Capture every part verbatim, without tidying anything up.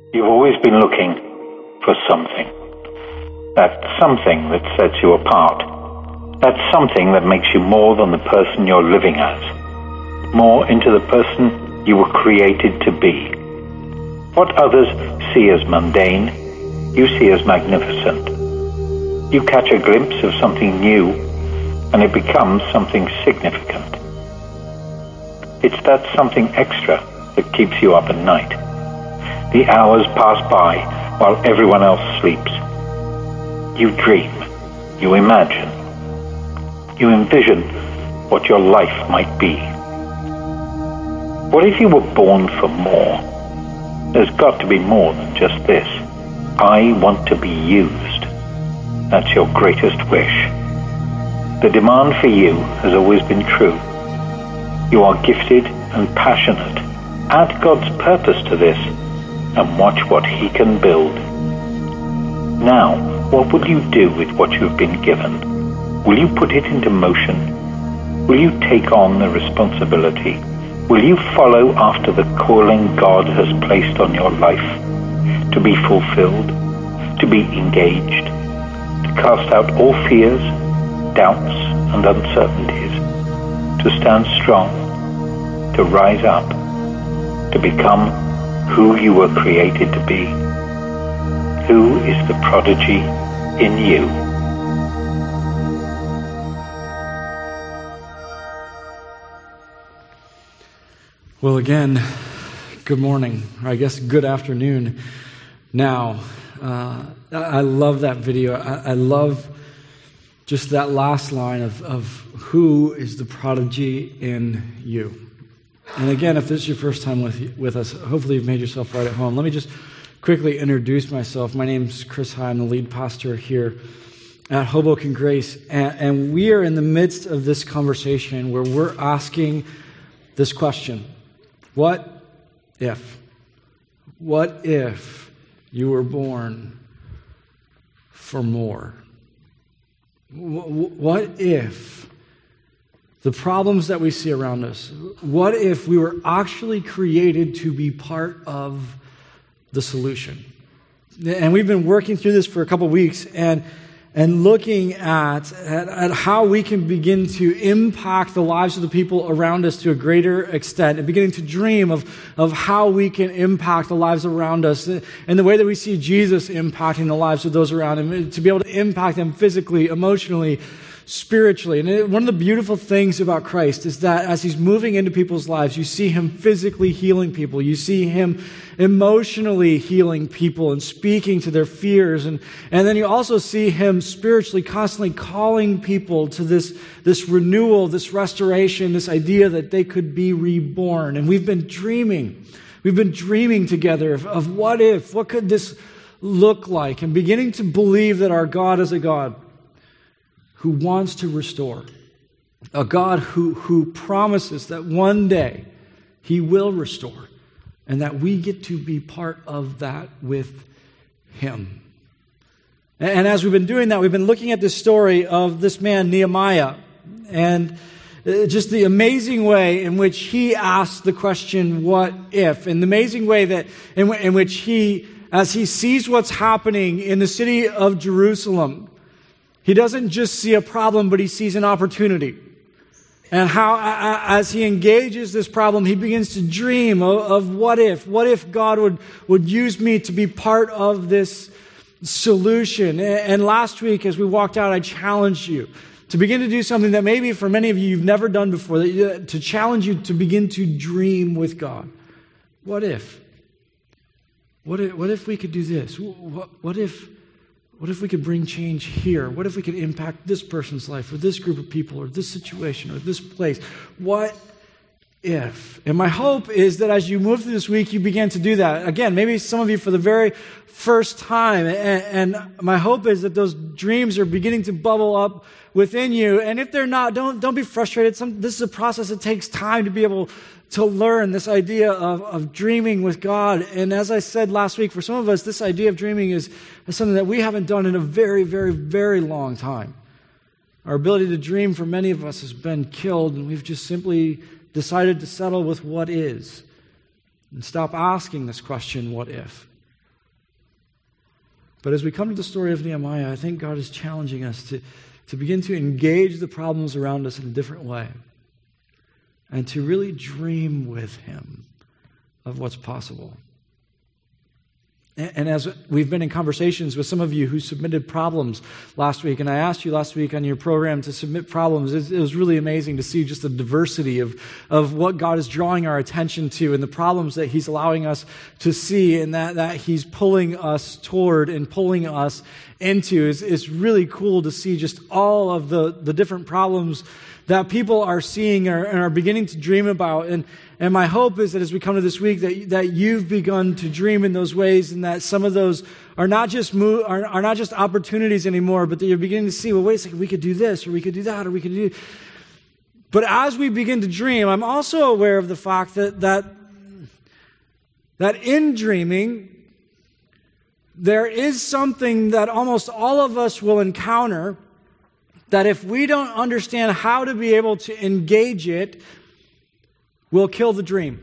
You've always been looking for something. That something that sets you apart. That something that makes you more than the person you're living as. More into the person you were created to be. What others see as mundane, you see as magnificent. You catch a glimpse of something new, and it becomes something significant. It's that something extra that keeps you up at night. The hours pass by while everyone else sleeps. You dream, you imagine, you envision what your life might be. What if you were born for more? There's got to be more than just this. I want to be used. That's your greatest wish. The demand for you has always been true. You are gifted and passionate. Add God's purpose to this and watch what He can build. Now, what will you do with what you've been given? Will you put it into motion? Will you take on the responsibility? Will you follow after the calling God has placed on your life? To be fulfilled, to be engaged, to cast out all fears, doubts, and uncertainties, to stand strong, to rise up, to become who you were created to be. Who is the prodigy in you? Well, again, good morning, or I guess good afternoon now. Uh, I love that video. I, I love just that last line of, of who is the prodigy in you. And again, if this is your first time with, with us, hopefully you've made yourself right at home. Let me just quickly introduce myself. My name's Chris High. I'm the lead pastor here at Hoboken Grace. And, and we are in the midst of this conversation where we're asking this question. What if? What if you were born for more? What if the problems that we see around us, what if we were actually created to be part of the solution? And we've been working through this for a couple weeks and and looking at, at, at how we can begin to impact the lives of the people around us to a greater extent, and beginning to dream of, of how we can impact the lives around us and the way that we see Jesus impacting the lives of those around him, to be able to impact them physically, emotionally, spiritually. And it, one of the beautiful things about Christ is that as he's moving into people's lives, you see him physically healing people. You see him emotionally healing people and speaking to their fears. And, and then you also see him spiritually constantly calling people to this, this renewal, this restoration, this idea that they could be reborn. And we've been dreaming. We've been dreaming together of, of what if, what could this look like? And beginning to believe that our God is a God who wants to restore, a God who, who promises that one day he will restore, and that we get to be part of that with him. And, and as we've been doing that, we've been looking at this story of this man, Nehemiah, and just the amazing way in which he asked the question, what if? And the amazing way that in, in which he, as he sees what's happening in the city of Jerusalem, he doesn't just see a problem, but he sees an opportunity. And how, as he engages this problem, he begins to dream of, of what if. What if God would, would use me to be part of this solution? And last week, as we walked out, I challenged you to begin to do something that maybe for many of you, you've never done before, that you, to challenge you to begin to dream with God. What if? What if, what if we could do this? What, what if... What if we could bring change here? What if we could impact this person's life or this group of people or this situation or this place? What if? And my hope is that as you move through this week, you begin to do that. Again, maybe some of you for the very first time. And, and my hope is that those dreams are beginning to bubble up within you. And if they're not, don't, don't be frustrated. Some, this is a process that takes time to be able to learn this idea of, of dreaming with God. And as I said last week, for some of us, this idea of dreaming is, is something that we haven't done in a very, very, very long time. Our ability to dream for many of us has been killed, and we've just simply decided to settle with what is and stop asking this question, what if? But as we come to the story of Nehemiah, I think God is challenging us to, to begin to engage the problems around us in a different way and to really dream with Him of what's possible. And as we've been in conversations with some of you who submitted problems last week, and I asked you last week on your program to submit problems, it was really amazing to see just the diversity of, of what God is drawing our attention to and the problems that He's allowing us to see and that, that He's pulling us toward and pulling us into. It's, it's really cool to see just all of the, the different problems that people are seeing or, and are beginning to dream about. And And my hope is that as we come to this week, that, that you've begun to dream in those ways, and that some of those are not just move, are, are not just opportunities anymore, but that you're beginning to see, well, wait a second, we could do this, or we could do that, or we could do. But as we begin to dream, I'm also aware of the fact that that that in dreaming, there is something that almost all of us will encounter, that if we don't understand how to be able to engage it, will kill the dream.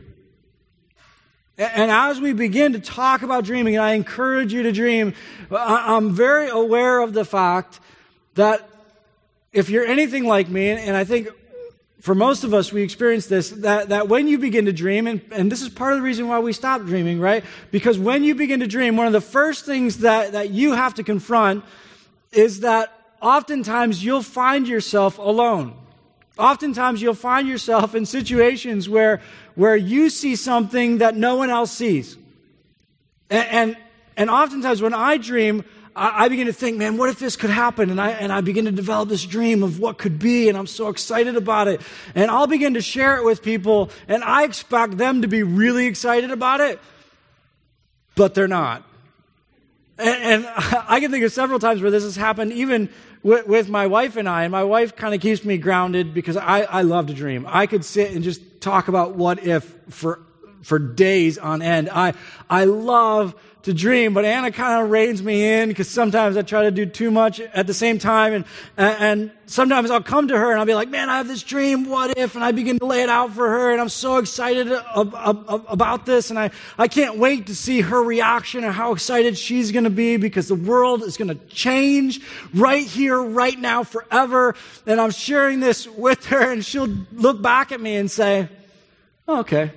And as we begin to talk about dreaming, and I encourage you to dream, I'm very aware of the fact that if you're anything like me, and I think for most of us we experience this, that, that when you begin to dream, and, and this is part of the reason why we stop dreaming, right? Because when you begin to dream, one of the first things that, that you have to confront is that oftentimes you'll find yourself alone. Oftentimes you'll find yourself in situations where, where you see something that no one else sees. And, and, and oftentimes when I dream, I, I begin to think, man, what if this could happen? And I, and I begin to develop this dream of what could be, and I'm so excited about it. And I'll begin to share it with people, and I expect them to be really excited about it, but they're not. And, and I can think of several times where this has happened, even with, with my wife and I. And my wife kind of keeps me grounded because I, I love to dream. I could sit and just talk about what if for for days on end. I I love to dream, but Anna kind of reins me in because sometimes I try to do too much at the same time, and and sometimes I'll come to her and I'll be like, man, I have this dream, what if? And I begin to lay it out for her, and I'm so excited about this, and I, I can't wait to see her reaction and how excited she's going to be, because the world is going to change right here, right now, forever. And I'm sharing this with her, and she'll look back at me and say, oh, okay.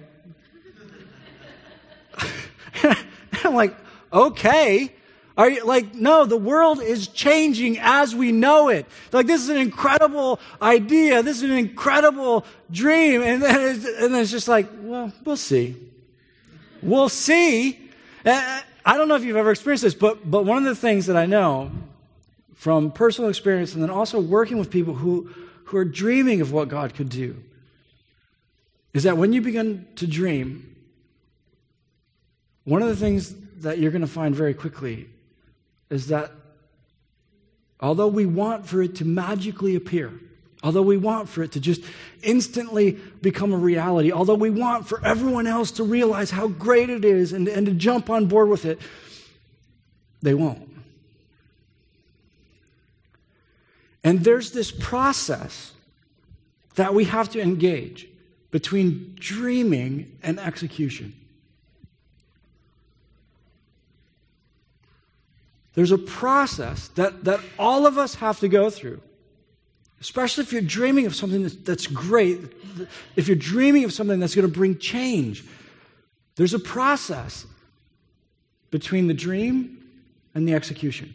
I'm like, okay. Are you like, no, the world is changing as we know it. Like, this is an incredible idea. This is an incredible dream. And then it's, and then it's just like, well, we'll see. We'll see. And I don't know if you've ever experienced this, but, but one of the things that I know from personal experience, and then also working with people who, who are dreaming of what God could do, is that when you begin to dream, one of the things that you're going to find very quickly is that although we want for it to magically appear, although we want for it to just instantly become a reality, although we want for everyone else to realize how great it is and, and to jump on board with it, they won't. And there's this process that we have to engage between dreaming and execution. There's a process that, that all of us have to go through, especially if you're dreaming of something that's, that's great, if you're dreaming of something that's going to bring change. There's a process between the dream and the execution.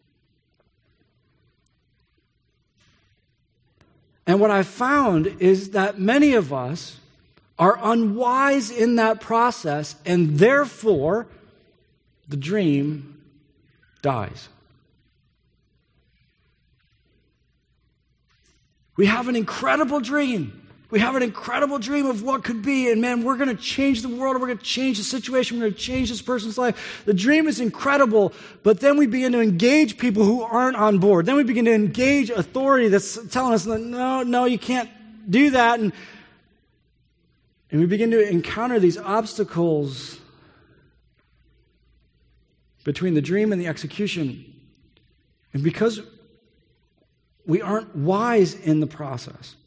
And what I've found is that many of us are unwise in that process, and therefore the dream dies. We have an incredible dream. We have an incredible dream of what could be, and man, we're going to change the world, we're going to change the situation, we're going to change this person's life. The dream is incredible, but then we begin to engage people who aren't on board. Then we begin to engage authority that's telling us, no, no, you can't do that. And, and we begin to encounter these obstacles between the dream and the execution. And because we aren't wise in the process,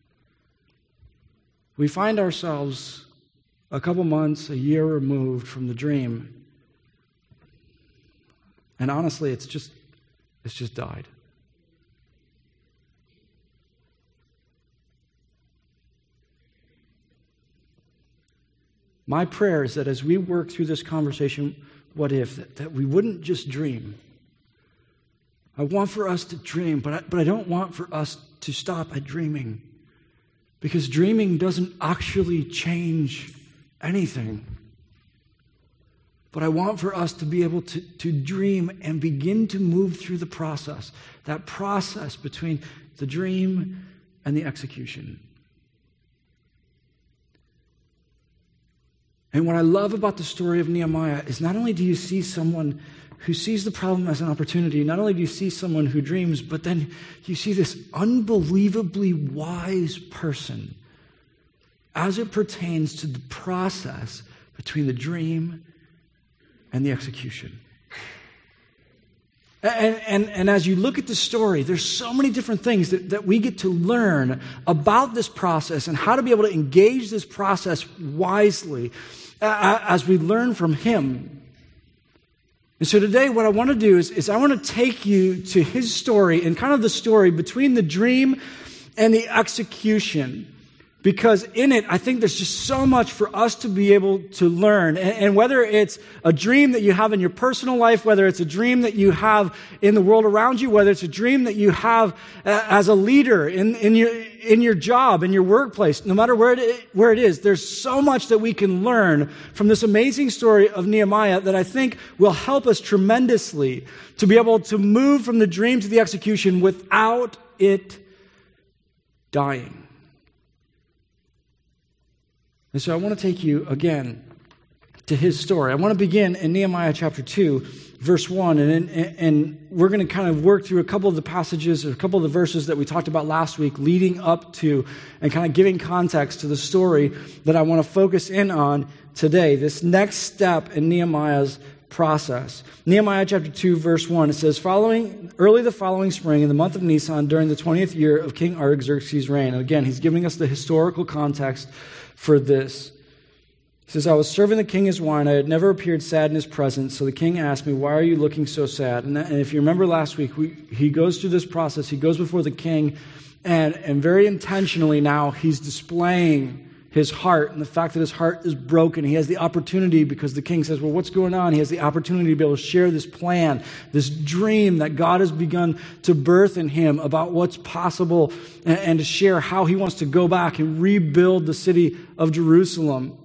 we find ourselves a couple months, a year removed from the dream. And honestly, it's just, it's just died. My prayer is that as we work through this conversation, what if, that, that we wouldn't just dream. I want for us to dream, but I, but I don't want for us to stop at dreaming. Because dreaming doesn't actually change anything. But I want for us to be able to, to dream and begin to move through the process. That process between the dream and the execution. And what I love about the story of Nehemiah is not only do you see someone who sees the problem as an opportunity, not only do you see someone who dreams, but then you see this unbelievably wise person as it pertains to the process between the dream and the execution. And, and, and as you look at the story, there's so many different things that, that we get to learn about this process and how to be able to engage this process wisely uh, as we learn from him. And so today what I want to do is, is I want to take you to his story and kind of the story between the dream and the execution. Because in it, I think there's just so much for us to be able to learn. And, and whether it's a dream that you have in your personal life, whether it's a dream that you have in the world around you, whether it's a dream that you have uh, as a leader in, in your in your job, in your workplace, no matter where it, where it is, there's so much that we can learn from this amazing story of Nehemiah that I think will help us tremendously to be able to move from the dream to the execution without it dying. And so I want to take you again to his story. I want to begin in Nehemiah chapter two, verse one, and, and, and we're going to kind of work through a couple of the passages, or a couple of the verses that we talked about last week, leading up to and kind of giving context to the story that I want to focus in on today, this next step in Nehemiah's process. Nehemiah chapter two, verse one, it says, "Following early the following spring, in the month of Nisan, during the twentieth year of King Artaxerxes' reign." And again, he's giving us the historical context for this. He says, "I was serving the king his wine. I had never appeared sad in his presence. So the king asked me, 'Why are you looking so sad?'" And, that, and if you remember last week, we, he goes through this process. He goes before the king, and, and very intentionally now he's displaying his heart and the fact that his heart is broken. He has the opportunity, because the king says, "Well, what's going on?" He has the opportunity to be able to share this plan, this dream that God has begun to birth in him about what's possible, and, and to share how he wants to go back and rebuild the city of Jerusalem.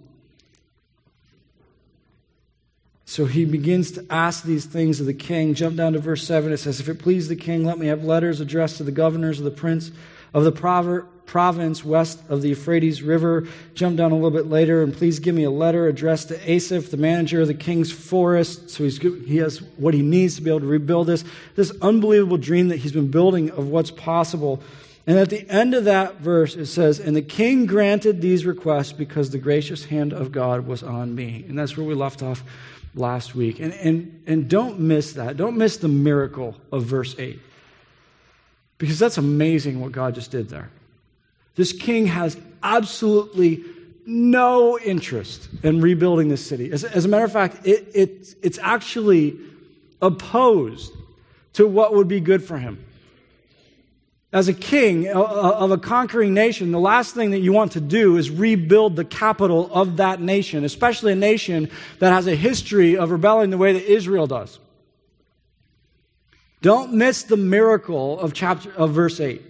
So he begins to ask these things of the king. Jump down to verse seven. It says, "If it please the king, let me have letters addressed to the governors of the prince of the prover- province west of the Euphrates River." Jump down a little bit later, "And please give me a letter addressed to Asaph, the manager of the king's forest." So he's, he has what he needs to be able to rebuild this, this unbelievable dream that he's been building of what's possible. And at the end of that verse, it says, "And the king granted these requests because the gracious hand of God was on me." And that's where we left off last week. And, and, and don't miss that. Don't miss the miracle of verse eight. Because that's amazing what God just did there. This king has absolutely no interest in rebuilding this city. As, as a matter of fact, it, it, it's actually opposed to what would be good for him. As a king of a conquering nation, the last thing that you want to do is rebuild the capital of that nation, especially a nation that has a history of rebelling the way that Israel does. Don't miss the miracle of chapter of verse eight.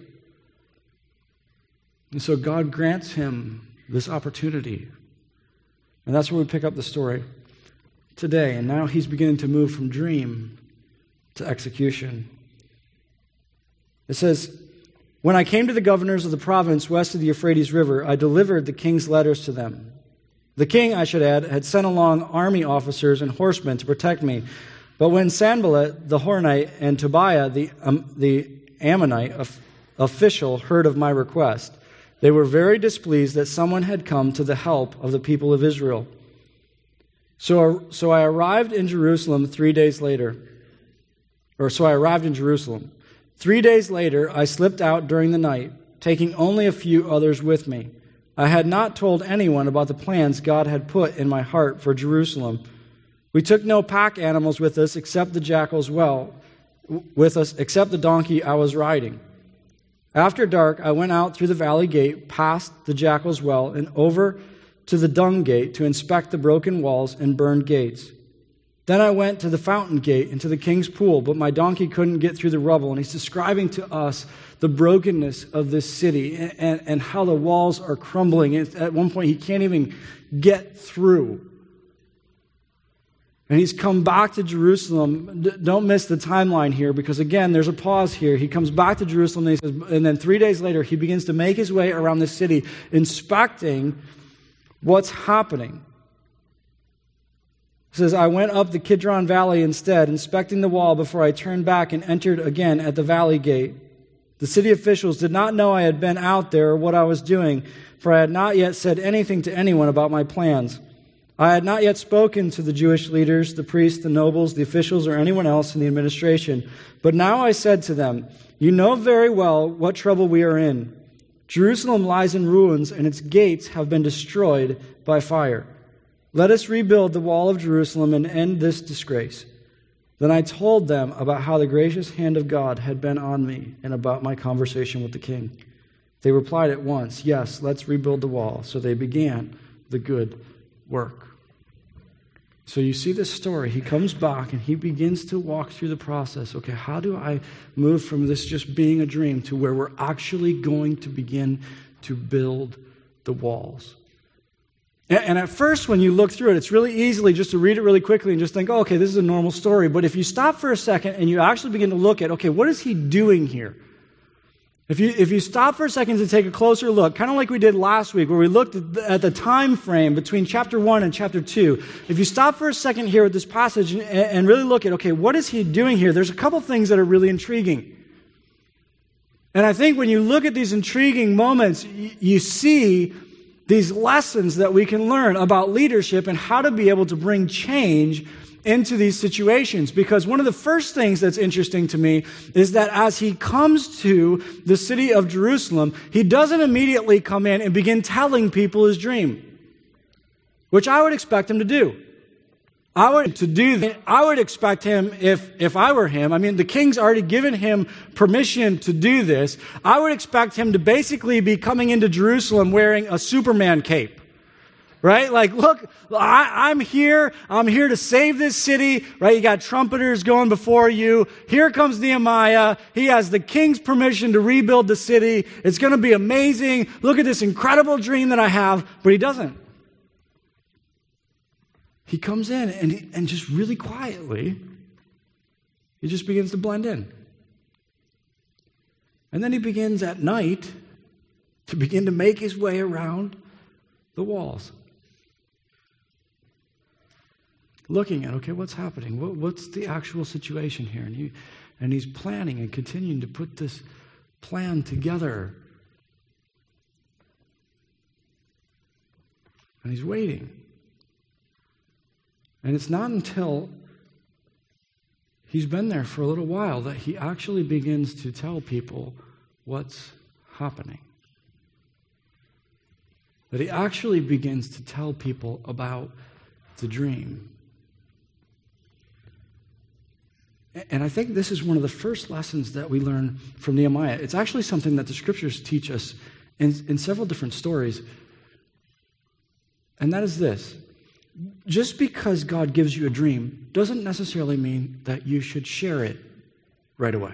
And so God grants him this opportunity. And that's where we pick up the story today. And now he's beginning to move from dream to execution. It says, "When I came to the governors of the province west of the Euphrates River, I delivered the king's letters to them. The king, I should add, had sent along army officers and horsemen to protect me. But when Sanballat the Horonite and Tobiah the, um, the Ammonite of, official heard of my request, they were very displeased that someone had come to the help of the people of Israel. So, so I arrived in Jerusalem three days later. Or so I arrived in Jerusalem. Three days later, I slipped out during the night, taking only a few others with me. I had not told anyone about the plans God had put in my heart for Jerusalem. We took no pack animals with us except the jackal's well, with us except the donkey I was riding. After dark, I went out through the valley gate, past the jackal's well, and over to the dung gate to inspect the broken walls and burned gates. Then I went to the fountain gate and to the king's pool, but my donkey couldn't get through the rubble. And he's describing to us the brokenness of this city and, and, and how the walls are crumbling. At one point, he can't even get through. And he's come back to Jerusalem. D- don't miss the timeline here, because again, there's a pause here. He comes back to Jerusalem, and, he says, and then three days later, he begins to make his way around the city, inspecting what's happening. It says, I went up the Kidron Valley instead, inspecting the wall before I turned back and entered again at the valley gate. The city officials did not know I had been out there or what I was doing, for I had not yet said anything to anyone about my plans. I had not yet spoken to the Jewish leaders, the priests, the nobles, the officials, or anyone else in the administration. But now I said to them, you know very well what trouble we are in. Jerusalem lies in ruins, and its gates have been destroyed by fire. Let us rebuild the wall of Jerusalem and end this disgrace. Then I told them about how the gracious hand of God had been on me and about my conversation with the king. They replied at once, yes, let's rebuild the wall. So they began the good work. So you see this story. He comes back and he begins to walk through the process. Okay, how do I move from this just being a dream to where we're actually going to begin to build the walls? And at first, when you look through it, it's really easily just to read it really quickly and just think, oh, okay, this is a normal story. But if you stop for a second and you actually begin to look at, okay, what is he doing here? If you if you stop for a second to take a closer look, kind of like we did last week, where we looked at the, at the time frame between chapter one and chapter two, if you stop for a second here with this passage and, and really look at, okay, what is he doing here? There's a couple things that are really intriguing. And I think when you look at these intriguing moments, you, you see these lessons that we can learn about leadership and how to be able to bring change into these situations. Because one of the first things that's interesting to me is that as he comes to the city of Jerusalem, he doesn't immediately come in and begin telling people his dream, which I would expect him to do. I would to do that. I would expect him, if if I were him, I mean, the king's already given him permission to do this. I would expect him to basically be coming into Jerusalem wearing a Superman cape. Right? Like, look, I, I'm here. I'm here to save this city. Right? You got trumpeters going before you. Here comes Nehemiah. He has the king's permission to rebuild the city. It's going to be amazing. Look at this incredible dream that I have. But he doesn't. He comes in and, he, and just really quietly, he just begins to blend in. And then he begins at night to begin to make his way around the walls. Looking at, okay, what's happening? What, what's the actual situation here? And, he, and he's planning and continuing to put this plan together. And he's waiting. And it's not until he's been there for a little while that he actually begins to tell people what's happening. That he actually begins to tell people about the dream. And I think this is one of the first lessons that we learn from Nehemiah. It's actually something that the scriptures teach us in, in several different stories. And that is this. Just because God gives you a dream doesn't necessarily mean that you should share it right away.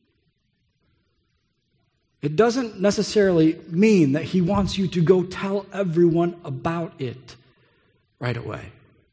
It doesn't necessarily mean that he wants you to go tell everyone about it right away.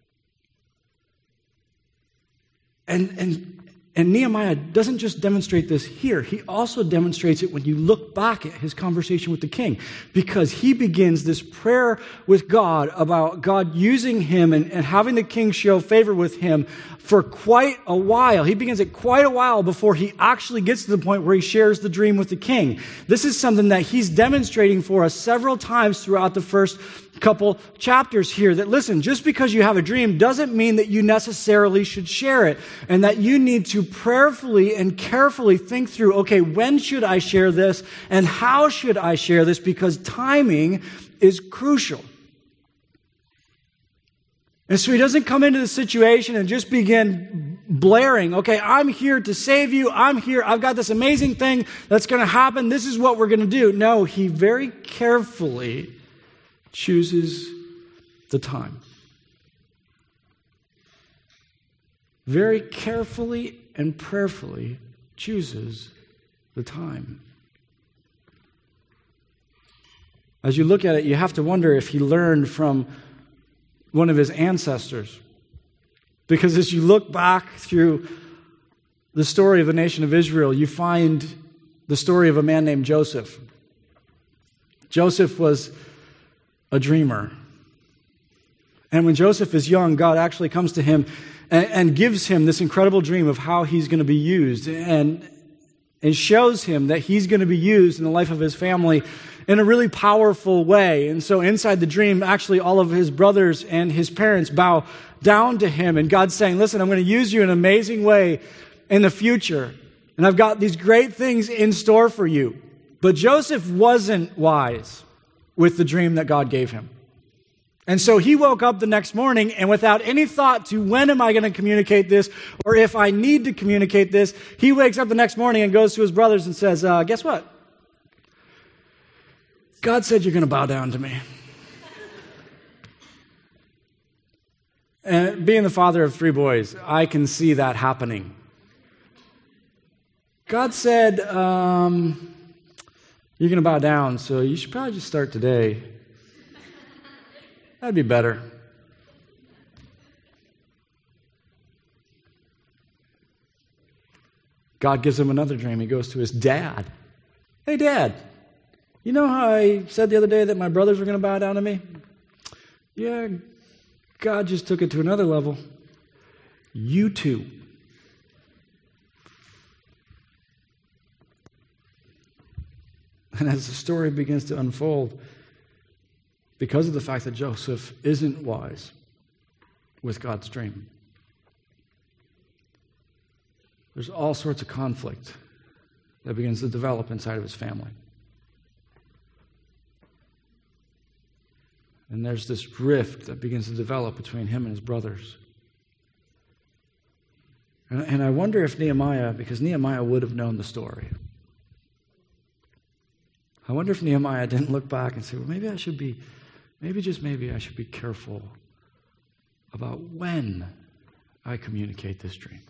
And, and, and Nehemiah doesn't just demonstrate this here. He also demonstrates it when you look back at his conversation with the king, because he begins this prayer with God about God using him and, and having the king show favor with him for quite a while. He begins it quite a while before he actually gets to the point where he shares the dream with the king. This is something that he's demonstrating for us several times throughout the first couple chapters here, that listen, just because you have a dream doesn't mean that you necessarily should share it, and that you need to prayerfully and carefully think through, okay, when should I share this and how should I share this, because timing is crucial. And so he doesn't come into the situation and just begin blaring, okay, I'm here to save you. I'm here. I've got this amazing thing that's going to happen. This is what we're going to do. No, he very carefully chooses the time. Very carefully and prayerfully chooses the time. As you look at it, you have to wonder if he learned from one of his ancestors. Because as you look back through the story of the nation of Israel, you find the story of a man named Joseph. Joseph was a dreamer. And when Joseph is young, God actually comes to him and, and gives him this incredible dream of how he's going to be used, and, and shows him that he's going to be used in the life of his family in a really powerful way. And so inside the dream, actually all of his brothers and his parents bow down to him. And God's saying, listen, I'm going to use you in an amazing way in the future. And I've got these great things in store for you. But Joseph wasn't wise with the dream that God gave him. And so he woke up the next morning, and without any thought to when am I going to communicate this, or if I need to communicate this, he wakes up the next morning and goes to his brothers and says, uh, guess what? God said you're going to bow down to me. And being the father of three boys, I can see that happening. God said, um, you're going to bow down, so you should probably just start today. That'd be better. God gives him another dream. He goes to his dad. Hey, Dad, you know how I said the other day that my brothers were going to bow down to me? Yeah, God just took it to another level. You too. And as the story begins to unfold, because of the fact that Joseph isn't wise with God's dream, there's all sorts of conflict that begins to develop inside of his family. And there's this rift that begins to develop between him and his brothers. And, and I wonder if Nehemiah, because Nehemiah would have known the story, I wonder if Nehemiah didn't look back and say, well, maybe I should be, maybe just maybe I should be careful about when I communicate this dream.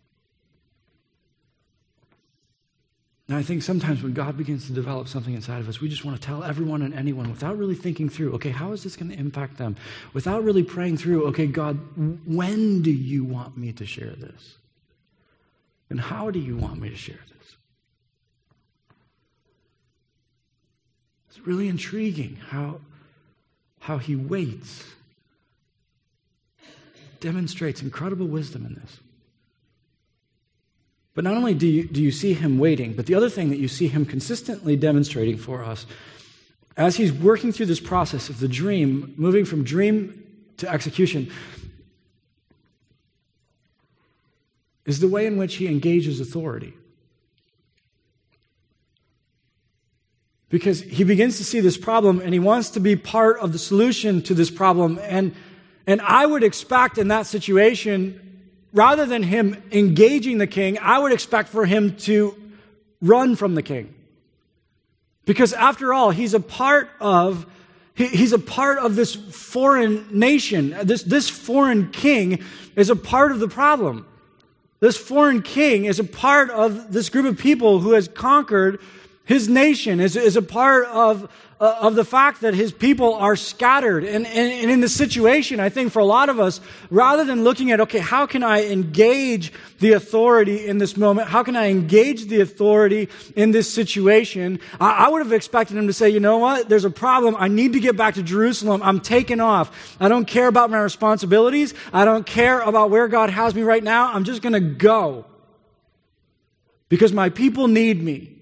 And I think sometimes when God begins to develop something inside of us, we just want to tell everyone and anyone without really thinking through, okay, how is this going to impact them? Without really praying through, okay, God, when do you want me to share this? And how do you want me to share this? It's really intriguing how, how he waits. Demonstrates incredible wisdom in this. But not only do you, do you see him waiting, but the other thing that you see him consistently demonstrating for us, as he's working through this process of the dream, moving from dream to execution, is the way in which he engages authority. Because he begins to see this problem and he wants to be part of the solution to this problem. And, and I would expect in that situation, rather than him engaging the king, I would expect for him to run from the king. Because after all, he's a part of, he, he's a part of this foreign nation. This, this foreign king is a part of the problem. This foreign king is a part of this group of people who has conquered his nation, is, is a part of, uh, of the fact that his people are scattered. And, and, and in this situation, I think for a lot of us, rather than looking at, okay, how can I engage the authority in this moment? How can I engage the authority in this situation? I, I would have expected him to say, you know what? There's a problem. I need to get back to Jerusalem. I'm taking off. I don't care about my responsibilities. I don't care about where God has me right now. I'm just going to go. Because my people need me.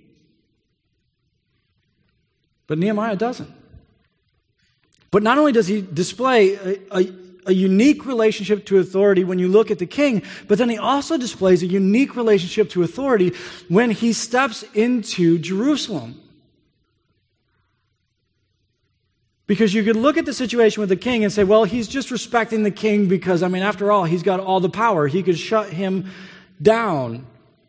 But Nehemiah doesn't. But not only does he display a, a, a unique relationship to authority when you look at the king, but then he also displays a unique relationship to authority when he steps into Jerusalem. Because you could look at the situation with the king and say, well, he's just respecting the king because, I mean, after all, he's got all the power. He could shut him down.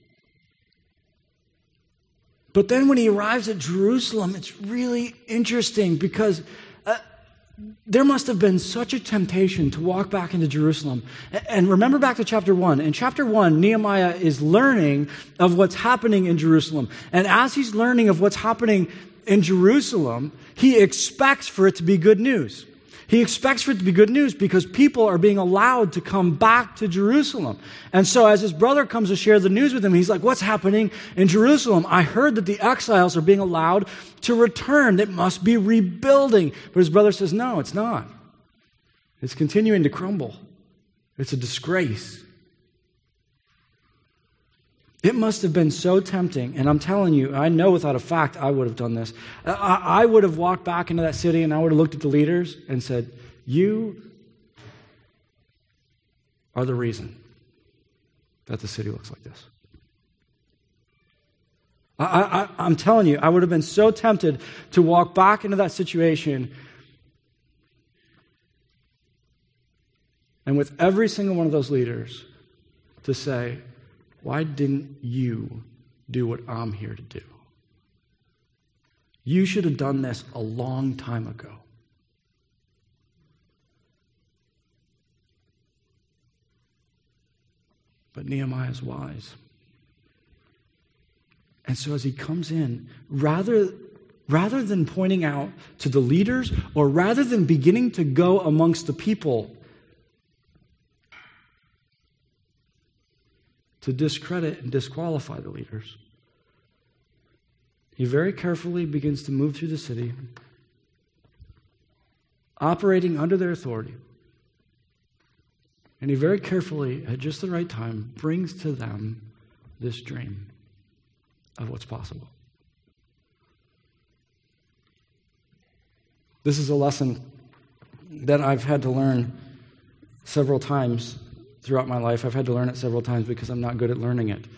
But then when he arrives at Jerusalem, it's really interesting because uh, there must have been such a temptation to walk back into Jerusalem. And remember back to chapter one. In chapter one, Nehemiah is learning of what's happening in Jerusalem. And as he's learning of what's happening in Jerusalem, he expects for it to be good news. He expects for it to be good news because people are being allowed to come back to Jerusalem. And so as his brother comes to share the news with him, he's like, what's happening in Jerusalem? I heard that the exiles are being allowed to return. It must be rebuilding. But his brother says, no, it's not. It's continuing to crumble. It's a disgrace. It must have been so tempting, and I'm telling you, I know without a fact I would have done this. I, I would have walked back into that city and I would have looked at the leaders and said, you are the reason that the city looks like this. I, I, I'm telling you, I would have been so tempted to walk back into that situation and with every single one of those leaders to say, why didn't you do what I'm here to do? You should have done this a long time ago. But Nehemiah is wise. And so as he comes in, rather, rather than pointing out to the leaders, or rather than beginning to go amongst the people to discredit and disqualify the leaders, he very carefully begins to move through the city, operating under their authority. And he very carefully, at just the right time, brings to them this dream of what's possible. This is a lesson that I've had to learn several times throughout my life. I've had to learn it several times because I'm not good at learning it.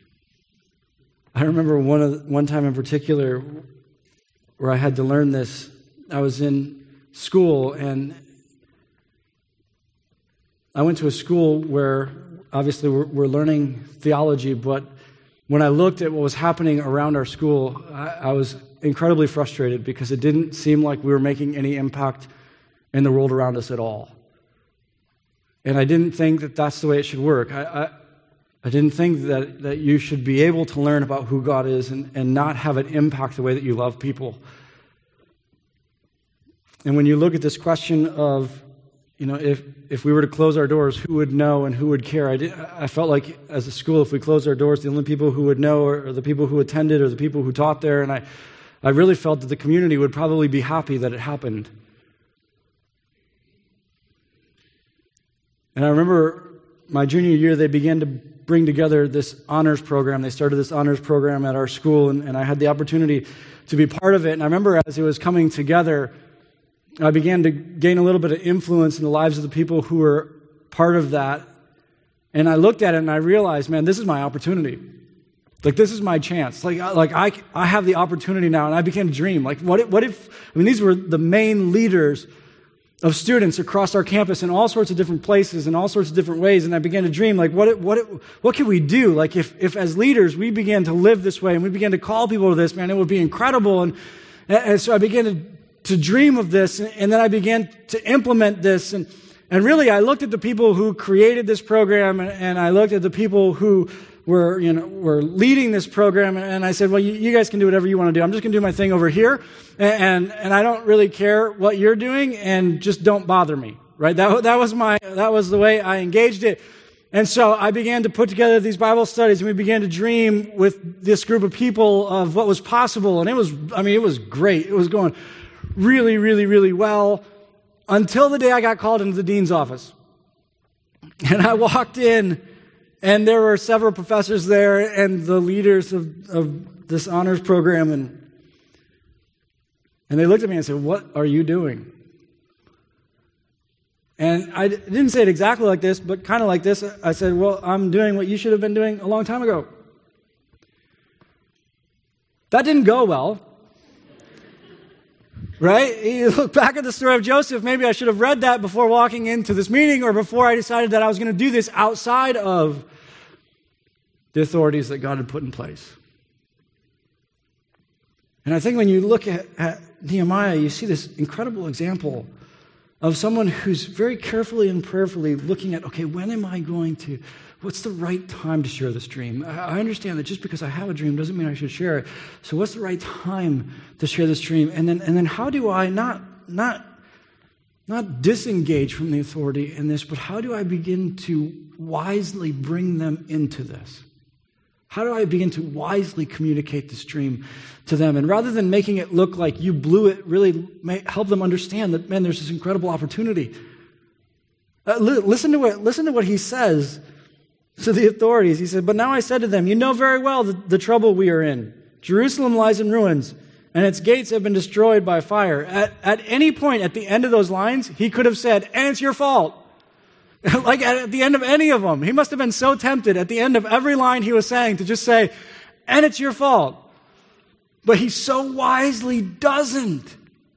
I remember one of the, one time in particular where I had to learn this. I was in school, and I went to a school where obviously we're, we're learning theology, but when I looked at what was happening around our school, I, I was incredibly frustrated because it didn't seem like we were making any impact in the world around us at all. And I didn't think that that's the way it should work. I, I, I didn't think that, that you should be able to learn about who God is and, and not have it impact the way that you love people. And when you look at this question of, you know, if, if we were to close our doors, who would know and who would care? I, did, I felt like as a school, if we closed our doors, the only people who would know are, are the people who attended or the people who taught there. And I, I really felt that the community would probably be happy that it happened. And I remember my junior year, they began to bring together this honors program. They started this honors program at our school, and, and I had the opportunity to be part of it. And I remember as it was coming together, I began to gain a little bit of influence in the lives of the people who were part of that. And I looked at it and I realized, man, this is my opportunity. Like, this is my chance. Like, like I, I have the opportunity now. And I began to dream. Like, what if, what if, I mean, these were the main leaders of students across our campus in all sorts of different places in all sorts of different ways. And I began to dream, like, what, what, what can we do? Like, if, if as leaders we began to live this way and we began to call people to this, man, it would be incredible. And, and so I began to, to dream of this, and then I began to implement this. And, and really, I looked at the people who created this program, and, and I looked at the people who were, you know, were leading this program, and I said, well, you, you guys can do whatever you want to do. I'm just going to do my thing over here, and, and and I don't really care what you're doing, and just don't bother me, right? That that was my that was the way I engaged it. And so I began to put together these Bible studies, and we began to dream with this group of people of what was possible, and it was, I mean, it was great. It was going really, really, really well until the day I got called into the dean's office. And I walked in, and there were several professors there and the leaders of, of this honors program, and, and they looked at me and said, what are you doing? And I didn't say it exactly like this, but kind of like this. I said, well, I'm doing what you should have been doing a long time ago. That didn't go well. Right? You look back at the story of Joseph, maybe I should have read that before walking into this meeting or before I decided that I was going to do this outside of the authorities that God had put in place. And I think when you look at, at Nehemiah, you see this incredible example of someone who's very carefully and prayerfully looking at, okay, when am I going to, what's the right time to share this dream? I understand that just because I have a dream doesn't mean I should share it. So what's the right time to share this dream? And then and then how do I not not not disengage from the authority in this, but how do I begin to wisely bring them into this? How do I begin to wisely communicate this dream to them? And rather than making it look like you blew it, really help them understand that, man, there's this incredible opportunity. Uh, li- listen to what listen to what he says to the authorities. He said, "But now I said to them, you know very well the, the trouble we are in. Jerusalem lies in ruins, and its gates have been destroyed by fire." At, at any point at the end of those lines, he could have said, "And it's your fault." Like at the end of any of them. He must have been so tempted at the end of every line he was saying to just say, "And it's your fault." But he so wisely doesn't.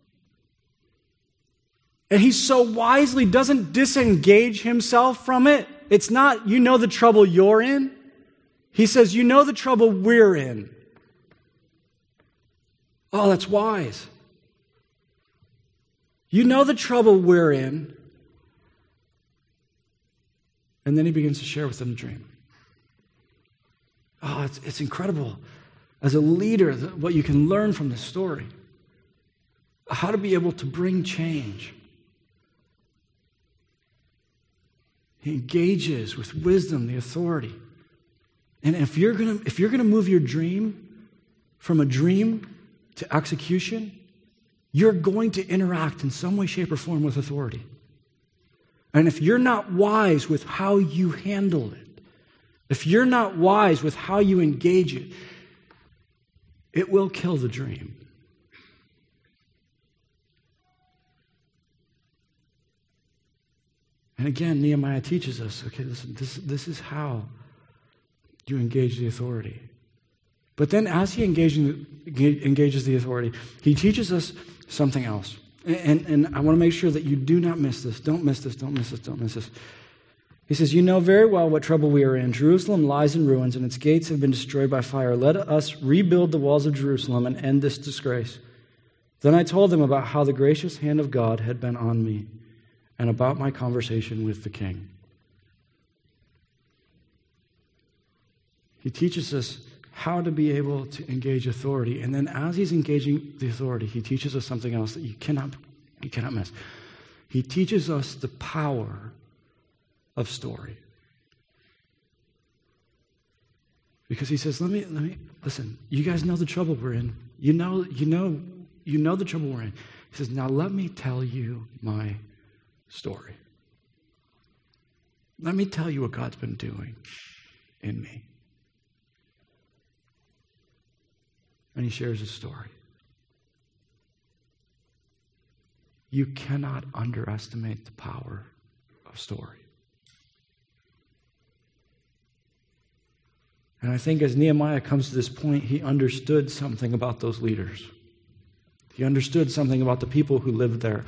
And he so wisely doesn't disengage himself from it. It's not, you know the trouble you're in. He says, you know the trouble we're in. Oh, that's wise. You know the trouble we're in. And then he begins to share with them the dream. Oh, it's, it's incredible. As a leader, what you can learn from this story. How to be able to bring change. He engages with wisdom, the authority. And if you're gonna, if you're gonna move your dream from a dream to execution, you're going to interact in some way, shape, or form with authority. And if you're not wise with how you handle it, if you're not wise with how you engage it, it will kill the dream. And again, Nehemiah teaches us, okay, listen, this, this is how you engage the authority. But then as he engaging, engages the authority, he teaches us something else. And, and I want to make sure that you do not miss this. Don't miss this, don't miss this, don't miss this. He says, you know very well what trouble we are in. Jerusalem lies in ruins, and its gates have been destroyed by fire. Let us rebuild the walls of Jerusalem and end this disgrace. Then I told them about how the gracious hand of God had been on me, and about my conversation with the king. He teaches us how to be able to engage authority. And then as he's engaging the authority, he teaches us something else that you cannot, you cannot miss. He teaches us the power of story. Because he says, let me, let me, listen, you guys know the trouble we're in. You know, you know, you know the trouble we're in. He says, now let me tell you my story. Let me tell you what God's been doing in me. And he shares his story. You cannot underestimate the power of story. And I think as Nehemiah comes to this point, he understood something about those leaders. He understood something about the people who lived there.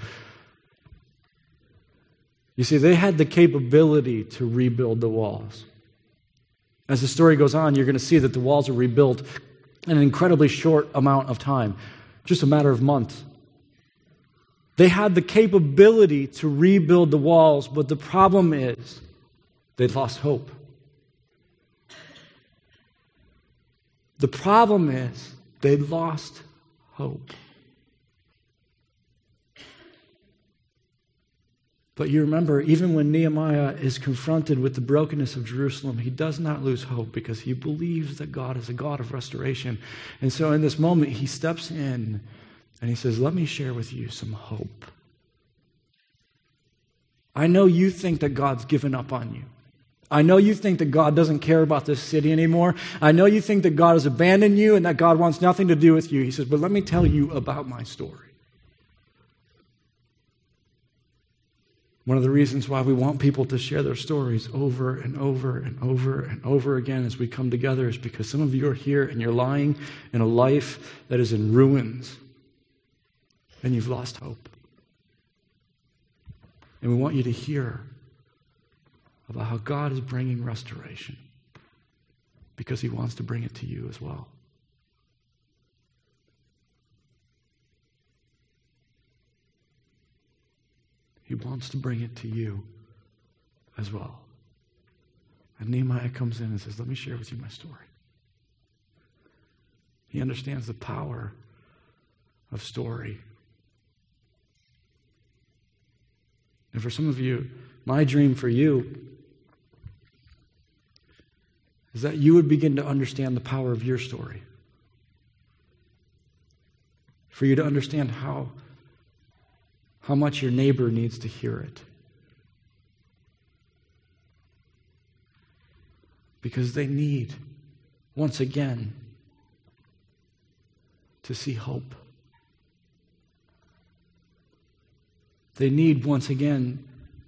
You see, they had the capability to rebuild the walls. As the story goes on, you're going to see that the walls are rebuilt in an incredibly short amount of time, just a matter of months. They had the capability to rebuild the walls, but the problem is they'd lost hope. The problem is they'd lost hope. But you remember, even when Nehemiah is confronted with the brokenness of Jerusalem, he does not lose hope because he believes that God is a God of restoration. And so in this moment, he steps in and he says, let me share with you some hope. I know you think that God's given up on you. I know you think that God doesn't care about this city anymore. I know you think that God has abandoned you and that God wants nothing to do with you. He says, but let me tell you about my story. One of the reasons why we want people to share their stories over and over and over and over again as we come together is because some of you are here and you're lying in a life that is in ruins. and you've lost hope. And we want you to hear about how God is bringing restoration because he wants to bring it to you as well. He wants to bring it to you as well. And Nehemiah comes in and says, let me share with you my story. He understands the power of story. And for some of you, my dream for you is that you would begin to understand the power of your story. For you to understand how, how much your neighbor needs to hear it. Because they need, once again, to see hope. They need, once again,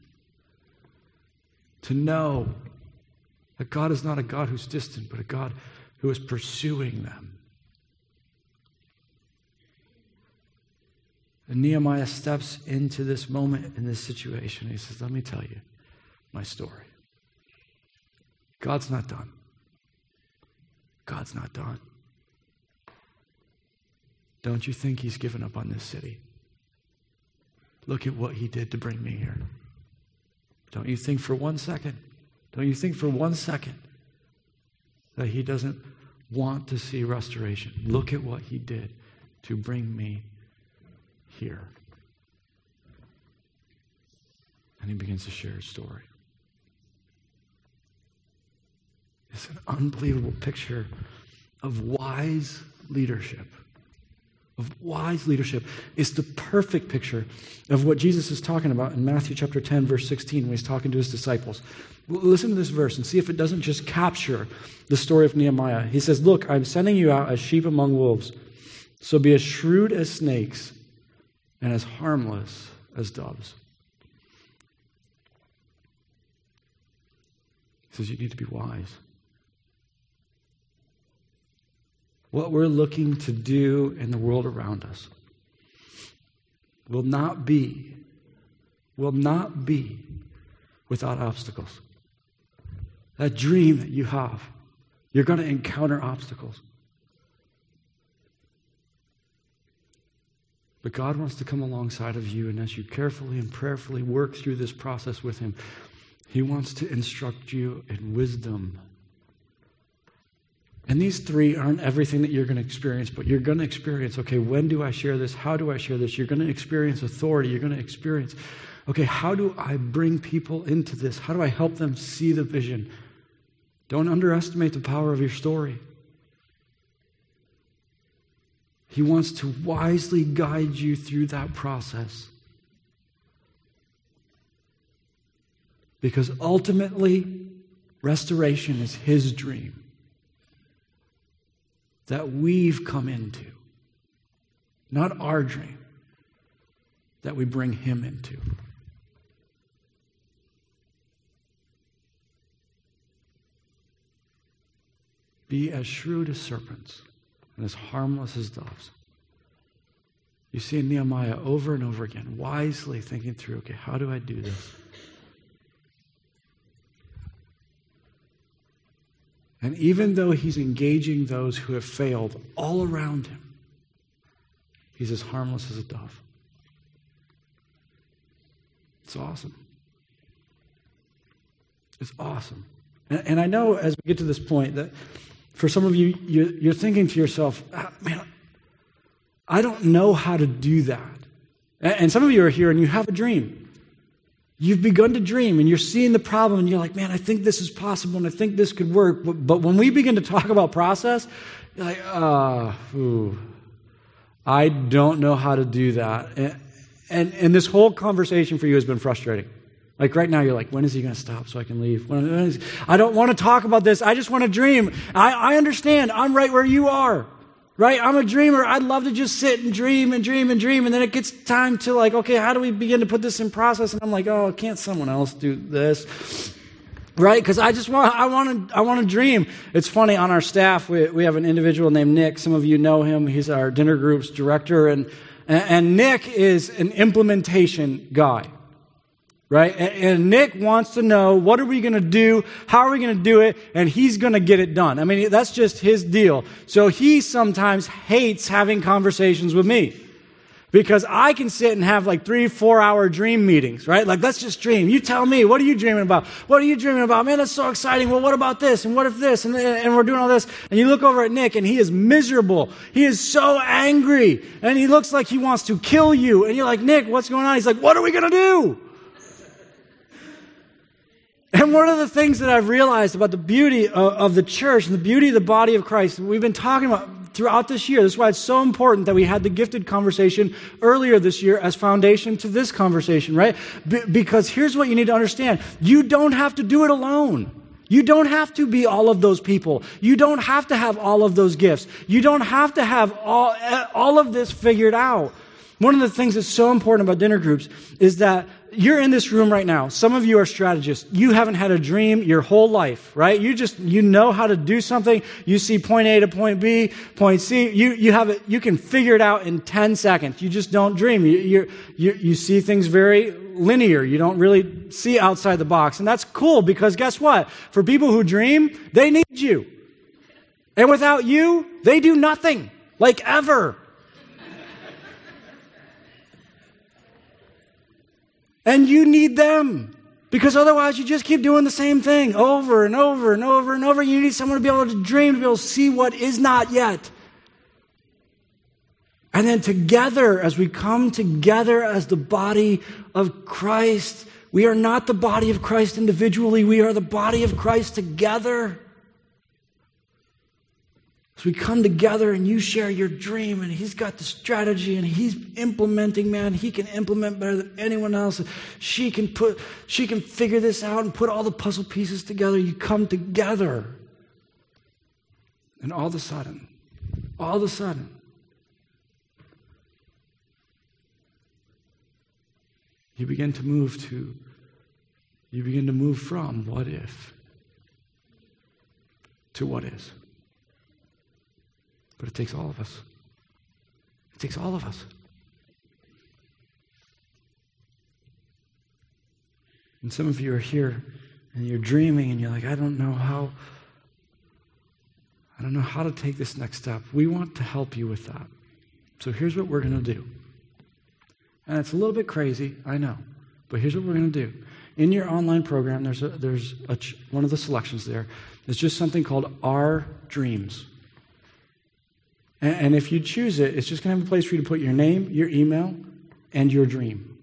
to know that God is not a God who's distant, but a God who is pursuing them. And Nehemiah steps into this moment in this situation. He says, let me tell you my story. God's not done. God's not done. Don't you think he's given up on this city? Look at what he did to bring me here. Don't you think for one second, don't you think for one second that he doesn't want to see restoration? Look at what he did to bring me here. And he begins to share his story. It's an unbelievable picture of wise leadership. Of wise leadership. It's the perfect picture of what Jesus is talking about in Matthew chapter ten, verse sixteen, when he's talking to his disciples. Listen to this verse and see if it doesn't just capture the story of Nehemiah. He says, look, I'm sending you out as sheep among wolves. So be as shrewd as snakes and as harmless as doves. He says you need to be wise. What we're looking to do in the world around us will not be, will not be without obstacles. That dream that you have, you're going to encounter obstacles. But God wants to come alongside of you, and as you carefully and prayerfully work through this process with him, he wants to instruct you in wisdom. And these three aren't everything that you're going to experience, but you're going to experience, okay, when do I share this? How do I share this? You're going to experience authority. You're going to experience, okay, how do I bring people into this? How do I help them see the vision? Don't underestimate the power of your story. He wants to wisely guide you through that process. Because ultimately, restoration is his dream that we've come into. Not our dream, that we bring him into. Be as shrewd as serpents and as harmless as doves. You see in Nehemiah over and over again, wisely thinking through, okay, how do I do this? And even though he's engaging those who have failed all around him, he's as harmless as a dove. It's awesome. It's awesome. And, and I know as we get to this point that for some of you, you're, you're thinking to yourself, ah, man, I don't know how to do that. And, and some of you are here and you have a dream. You've begun to dream and you're seeing the problem and you're like, man, I think this is possible and I think this could work. But, but when we begin to talk about process, you're like, ah, uh, ooh, I don't know how to do that. And, and, and this whole conversation for you has been frustrating. Like right now, you're like, when is he going to stop so I can leave? When, when is, I don't want to talk about this. I just want to dream. I, I understand. I'm right where you are. Right? I'm a dreamer. I'd love to just sit and dream and dream and dream. And then it gets time to like, okay, how do we begin to put this in process? And I'm like, oh, can't someone else do this? Right? Because I just want, I want to, I want to dream. It's funny, on our staff, we, we have an individual named Nick. Some of you know him. He's our dinner group's director. And And, and Nick is an implementation guy. Right? And, and Nick wants to know, what are we going to do? How are we going to do it? And he's going to get it done. I mean, that's just his deal. So he sometimes hates having conversations with me. Because I can sit and have like three, four hour dream meetings, right? Like, let's just dream. You tell me, what are you dreaming about? What are you dreaming about? Man, that's so exciting. Well, what about this? And what if this? And, and we're doing all this. And you look over at Nick and he is miserable. He is so angry. And he looks like he wants to kill you. And you're like, Nick, what's going on? He's like, what are we going to do? And one of the things that I've realized about the beauty of, of the church and the beauty of the body of Christ, we've been talking about throughout this year. This is why it's so important that we had the gifted conversation earlier this year as foundation to this conversation, right? B- because here's what you need to understand. You don't have to do it alone. You don't have to be all of those people. You don't have to have all of those gifts. You don't have to have all, all of this figured out. One of the things that's so important about dinner groups is that you're in this room right now. Some of you are strategists. You haven't had a dream your whole life, right? You just, you know how to do something. You see point A to point B, point C. You, you have it, you can figure it out in ten seconds. You just don't dream. You, you, you, you see things very linear. You don't really see outside the box. And that's cool because guess what? For people who dream, they need you. And without you, they do nothing. Like ever. And you need them. Because otherwise you just keep doing the same thing over and over and over and over. You need someone to be able to dream, to be able to see what is not yet. And then together, as we come together as the body of Christ, we are not the body of Christ individually. We are the body of Christ together. As we come together and you share your dream and he's got the strategy and he's implementing, man, he can implement better than anyone else. She can put, she can figure this out and put all the puzzle pieces together. You come together. And all of a sudden, all of a sudden, you begin to move to, you begin to move from what if to what is. But it takes all of us. It takes all of us. And some of you are here and you're dreaming and you're like, I don't know how, I don't know how to take this next step. We want to help you with that. So here's what we're going to do. And it's a little bit crazy, I know. But here's what we're going to do. In your online program, there's a, there's a, one of the selections there. There's just something called Our Dreams. And if you choose it, it's just going to have a place for you to put your name, your email, and your dream.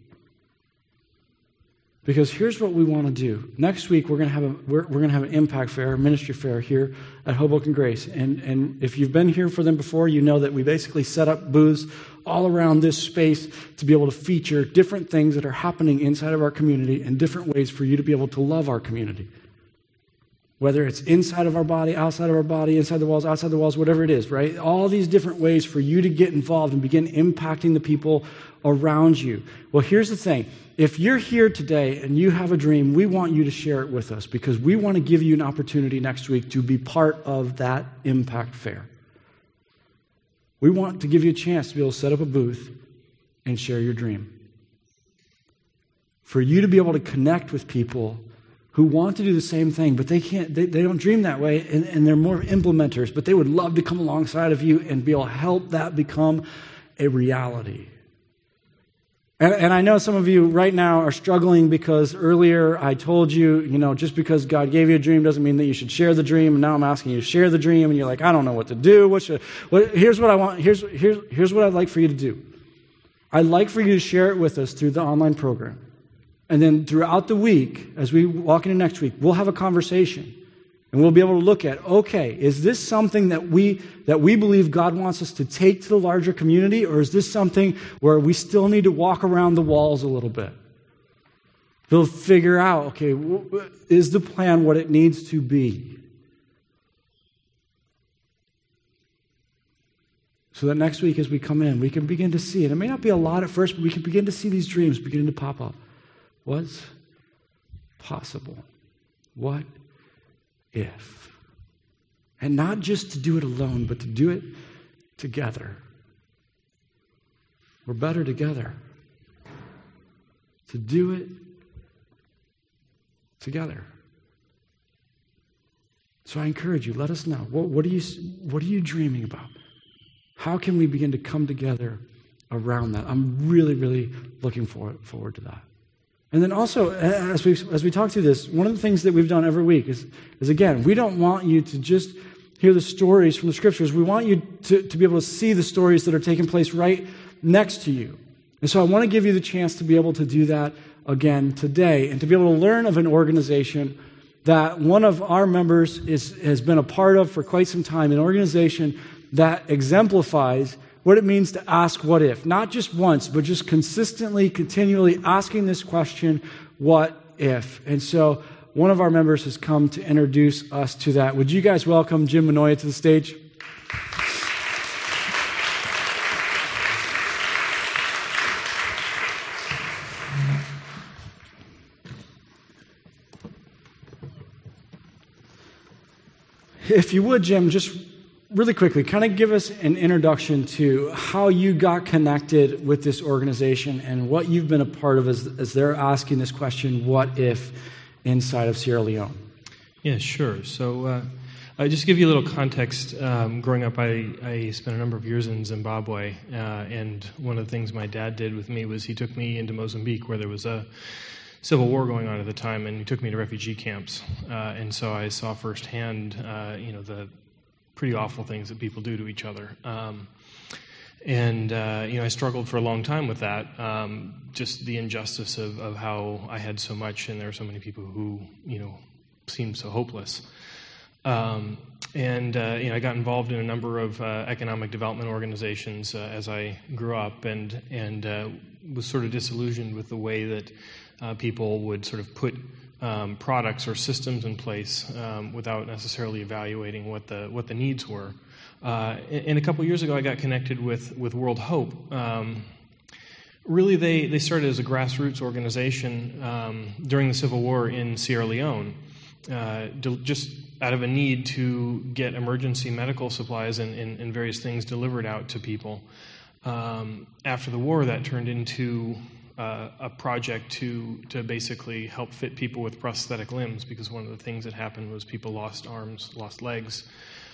Because here's what we want to do. Next week, we're going to have a we're, we're going to have an impact fair, a ministry fair here at Hoboken Grace. And and if you've been here for them before, you know that we basically set up booths all around this space to be able to feature different things that are happening inside of our community and different ways for you to be able to love our community. Whether it's inside of our body, outside of our body, inside the walls, outside the walls, whatever it is, right? All these different ways for you to get involved and begin impacting the people around you. Well, here's the thing. If you're here today and you have a dream, we want you to share it with us because we want to give you an opportunity next week to be part of that impact fair. We want to give you a chance to be able to set up a booth and share your dream. For you to be able to connect with people who want to do the same thing, but they can't, they, they don't dream that way, and, and they're more implementers, but they would love to come alongside of you and be able to help that become a reality. And, and I know some of you right now are struggling because earlier I told you, you know, just because God gave you a dream doesn't mean that you should share the dream, and now I'm asking you to share the dream, and you're like, I don't know what to do. What should, what, here's what I want, here's, here's, here's what I'd like for you to do. I'd like for you to share it with us through the online program. And then throughout the week, as we walk into next week, we'll have a conversation. And we'll be able to look at, okay, is this something that we that we believe God wants us to take to the larger community? Or is this something where we still need to walk around the walls a little bit? We'll figure out, okay, is the plan what it needs to be? So that next week as we come in, we can begin to see it. It may not be a lot at first, but we can begin to see these dreams beginning to pop up. What's possible? What if? And not just to do it alone, but to do it together. We're better together. To do it together. So I encourage you, let us know. What, what, are you, what are you dreaming about? How can we begin to come together around that? I'm really, really looking forward, forward to that. And then also, as we as we talk through this, one of the things that we've done every week is, is again, we don't want you to just hear the stories from the Scriptures. We want you to, to be able to see the stories that are taking place right next to you. And so I want to give you the chance to be able to do that again today and to be able to learn of an organization that one of our members is, has been a part of for quite some time, an organization that exemplifies what it means to ask what if. Not just once, but just consistently, continually asking this question, what if? And so one of our members has come to introduce us to that. Would you guys welcome Jim Manoia to the stage? If you would, Jim, just really quickly, kind of give us an introduction to how you got connected with this organization and what you've been a part of as, as they're asking this question, what if, inside of Sierra Leone. Yeah, sure. So uh, uh, just to give you a little context, um, growing up, I, I spent a number of years in Zimbabwe, uh, and one of the things my dad did with me was he took me into Mozambique, where there was a civil war going on at the time, and he took me to refugee camps. Uh, and so I saw firsthand, uh, you know, the pretty awful things that people do to each other. Um, and, uh, you know, I struggled for a long time with that, um, just the injustice of, of how I had so much and there are so many people who, you know, seemed so hopeless. Um, and, uh, you know, I got involved in a number of uh, economic development organizations uh, as I grew up and, and uh, was sort of disillusioned with the way that uh, people would sort of put Um, products or systems in place um, without necessarily evaluating what the what the needs were. Uh, and, and a couple years ago, I got connected with with World Hope. Um, really, they they started as a grassroots organization um, during the Civil War in Sierra Leone, uh, just out of a need to get emergency medical supplies and, and, and various things delivered out to people. Um, after the war, that turned into Uh, a project to to basically help fit people with prosthetic limbs, because one of the things that happened was people lost arms, lost legs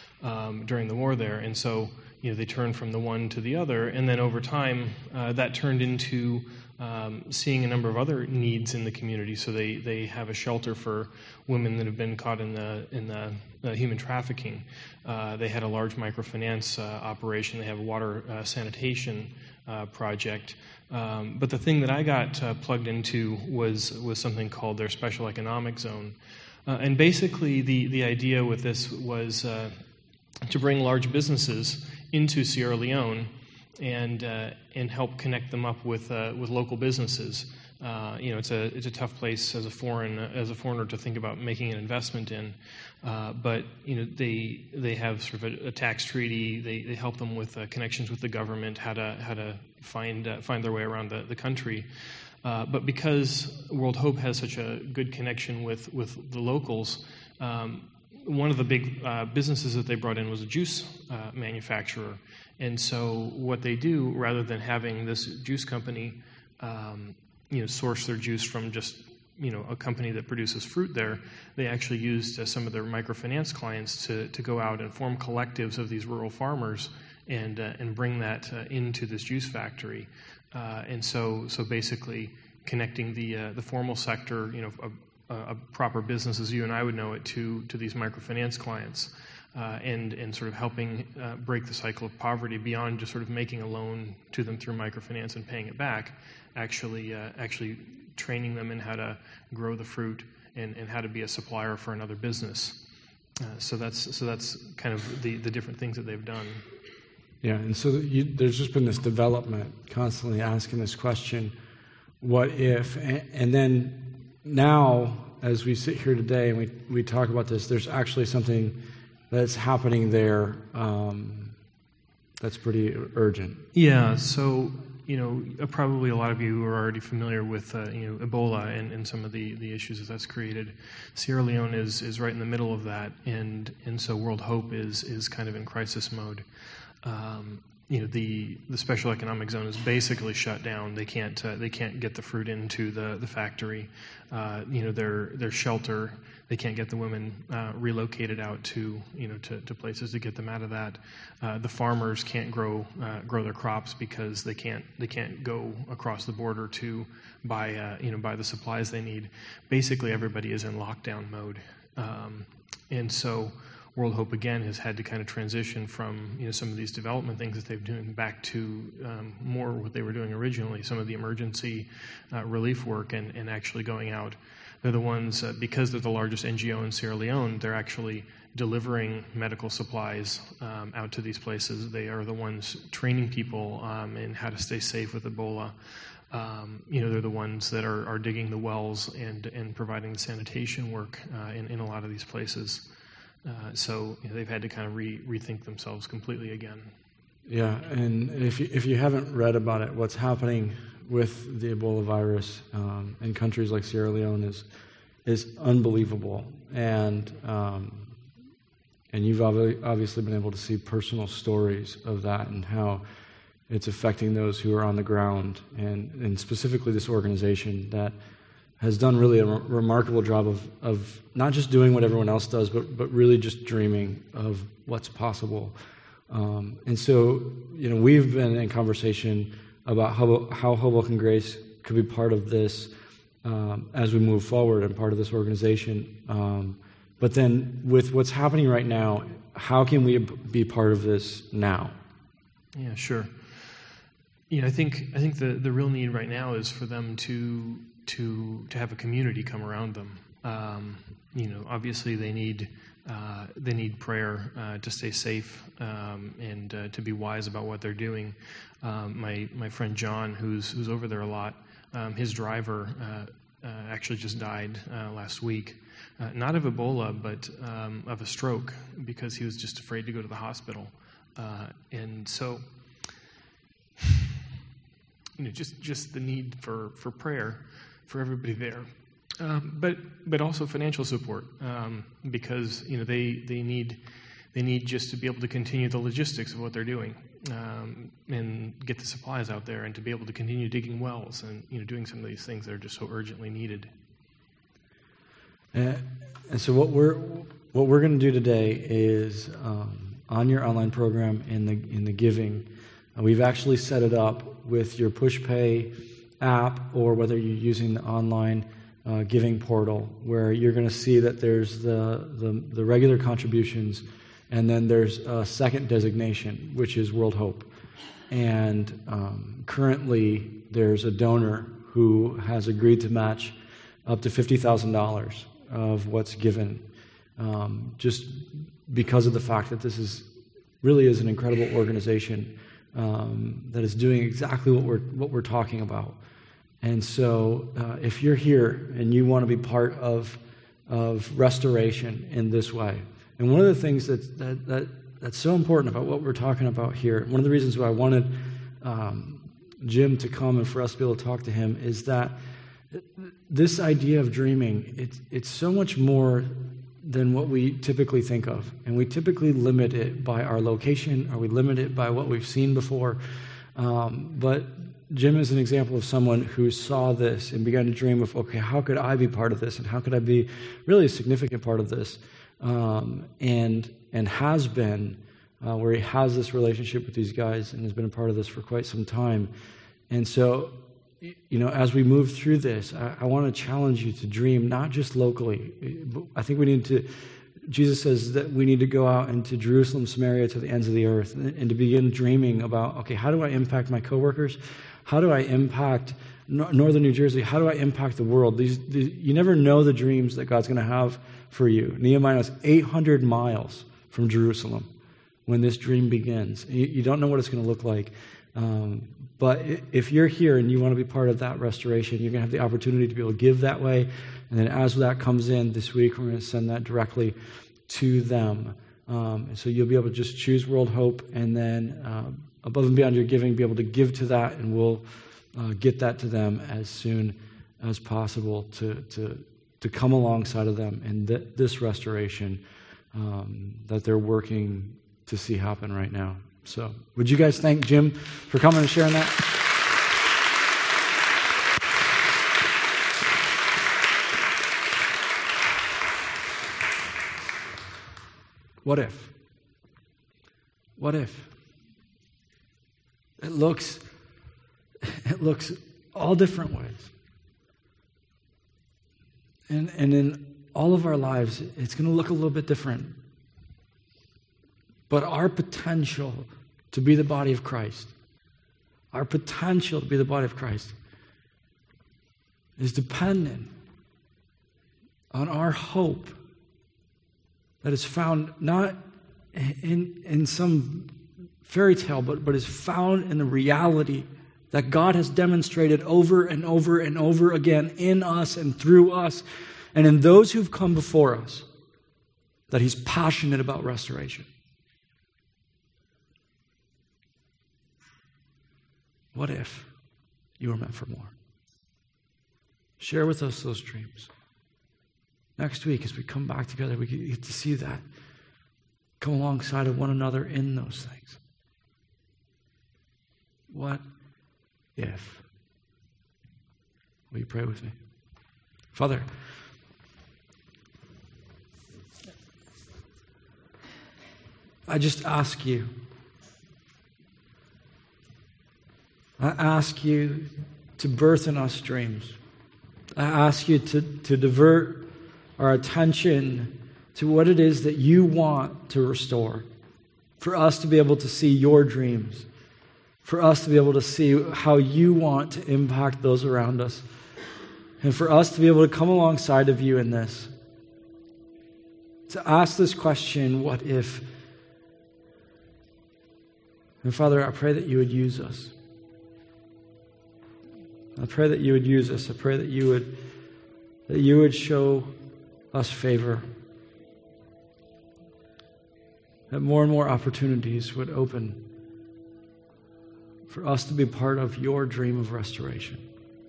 um, during the war there, and so you know they turned from the one to the other, and then over time uh, that turned into um, seeing a number of other needs in the community. So they they have a shelter for women that have been caught in the in the uh, human trafficking. Uh, they had a large microfinance uh, operation. They have a water uh, sanitation uh, project. Um, but the thing that I got uh, plugged into was was something called their Special Economic Zone. Uh, and basically the, the idea with this was uh, to bring large businesses into Sierra Leone and uh, and help connect them up with uh, with local businesses. Uh, you know, it's a it's a tough place as a foreign as a foreigner to think about making an investment in. Uh, but you know, they they have sort of a, a tax treaty. They they help them with uh, connections with the government, how to how to find uh, find their way around the the country. Uh, but because World Hope has such a good connection with with the locals, um, one of the big uh, businesses that they brought in was a juice uh, manufacturer. And so what they do, rather than having this juice company, um, you know, source their juice from just, you know, a company that produces fruit there, they actually used uh, some of their microfinance clients to, to go out and form collectives of these rural farmers and uh, and bring that uh, into this juice factory. Uh, and so so basically connecting the uh, the formal sector, you know, a, a proper business as you and I would know it, to to these microfinance clients. Uh, and, and sort of helping uh, break the cycle of poverty beyond just sort of making a loan to them through microfinance and paying it back, actually uh, actually training them in how to grow the fruit and, and how to be a supplier for another business. Uh, so that's so that's kind of the, the different things that they've done. Yeah, and so you, there's just been this development, constantly asking this question, what if? And, and then now, as we sit here today and we, we talk about this, there's actually something that's happening there um, that's pretty urgent. Yeah, so, you know, probably a lot of you are already familiar with, uh, you know, Ebola and, and some of the, the issues that that's created. Sierra Leone is, is right in the middle of that, and, and so World Hope is, is kind of in crisis mode. Um, you know, the, the special economic zone is basically shut down. They can't uh, they can't get the fruit into the the factory. Uh, you know, their their shelter. They can't get the women uh, relocated out to you know to, to places to get them out of that. Uh, the farmers can't grow uh, grow their crops because they can't they can't go across the border to buy uh, you know buy the supplies they need. Basically, everybody is in lockdown mode, um, and so World Hope again has had to kind of transition from you know some of these development things that they've been doing back to um, more what they were doing originally, some of the emergency uh, relief work, and, and actually going out. They're the ones, uh, because they're the largest N G O in Sierra Leone, they're actually delivering medical supplies um, out to these places. They are the ones training people um, in how to stay safe with Ebola. Um, you know, they're the ones that are, are digging the wells and, and providing the sanitation work uh, in, in a lot of these places. Uh, so you know, they've had to kind of re- rethink themselves completely again. Yeah, and if you, if you haven't read about it, what's happening with the Ebola virus um, in countries like Sierra Leone is is unbelievable, and um, and you've ob- obviously been able to see personal stories of that and how it's affecting those who are on the ground, and, and specifically this organization that has done really a re- remarkable job of of not just doing what everyone else does, but but really just dreaming of what's possible. Um, and so, you know, we've been in conversation about how, how Hoboken Grace could be part of this um, as we move forward and part of this organization. Um, but then with what's happening right now, how can we be part of this now? Yeah, sure. You know, I think I think the, the real need right now is for them to to to have a community come around them. Um, you know, obviously they need uh, they need prayer uh, to stay safe um, and uh, to be wise about what they're doing. Um, my my friend John, who's who's over there a lot, um, his driver uh, uh, actually just died uh, last week, uh, not of Ebola, but um, of a stroke because he was just afraid to go to the hospital, uh, and so. You know, just, just the need for, for prayer for everybody there, um, but but also financial support um, because you know they they need they need just to be able to continue the logistics of what they're doing um, and get the supplies out there and to be able to continue digging wells and you know doing some of these things that are just so urgently needed. And, and so what we're what we're going to do today is um, on your online program in the in the giving. We've actually set it up with your PushPay app or whether you're using the online uh, giving portal where you're going to see that there's the, the, the regular contributions and then there's a second designation, which is World Hope. And um, currently there's a donor who has agreed to match up to fifty thousand dollars of what's given um, just because of the fact that this is really is an incredible organization Um, that is doing exactly what we're what we're talking about. And so uh, if you're here and you want to be part of of restoration in this way, and one of the things that, that, that that's so important about what we're talking about here, one of the reasons why I wanted um, Jim to come and for us to be able to talk to him is that this idea of dreaming, it's, it's so much more than what we typically think of. And we typically limit it by our location, or we limit it by what we've seen before. Um, but Jim is an example of someone who saw this and began to dream of, okay, how could I be part of this? And how could I be really a significant part of this? Um, and and has been, uh, where he has this relationship with these guys and has been a part of this for quite some time. And so, you know, as we move through this, I, I want to challenge you to dream, not just locally. I think we need to, Jesus says that we need to go out into Jerusalem, Samaria, to the ends of the earth, and, and to begin dreaming about, okay, how do I impact my coworkers? How do I impact no, northern New Jersey? How do I impact the world? These, these, you never know the dreams that God's going to have for you. Nehemiah is eight hundred miles from Jerusalem when this dream begins. You, you don't know what it's going to look like. Um, but if you're here and you want to be part of that restoration, you're going to have the opportunity to be able to give that way. And then as that comes in this week, we're going to send that directly to them. Um, and so you'll be able to just choose World Hope and then uh, above and beyond your giving, be able to give to that, and we'll uh, get that to them as soon as possible to to, to come alongside of them in th- this restoration um, that they're working to see happen right now. So would you guys thank Jim for coming and sharing that? What if? What if? It looks, it looks all different ways. And, and in all of our lives, it's going to look a little bit different. But our potential to be the body of Christ, our potential to be the body of Christ is dependent on our hope that is found not in, in some fairy tale, but, but is found in the reality that God has demonstrated over and over and over again in us and through us and in those who've come before us, that He's passionate about restoration. What if you were meant for more? Share with us those dreams. Next week, as we come back together, we get to see that. Come alongside of one another in those things. What if? Will you pray with me? Father, I just ask you, I ask you to birth in us dreams. I ask you to, to divert our attention to what it is that you want to restore. For us to be able to see your dreams. For us to be able to see how you want to impact those around us. And for us to be able to come alongside of you in this. To ask this question, what if? And Father, I pray that you would use us. I pray that you would use us. I pray that you would that you would show us favor. That more and more opportunities would open for us to be part of your dream of restoration.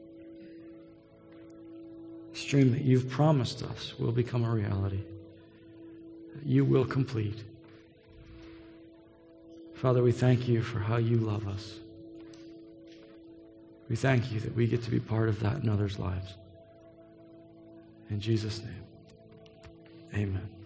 This dream that you've promised us will become a reality. That you will complete. Father, we thank you for how you love us. We thank you that we get to be part of that in others' lives. In Jesus' name, amen.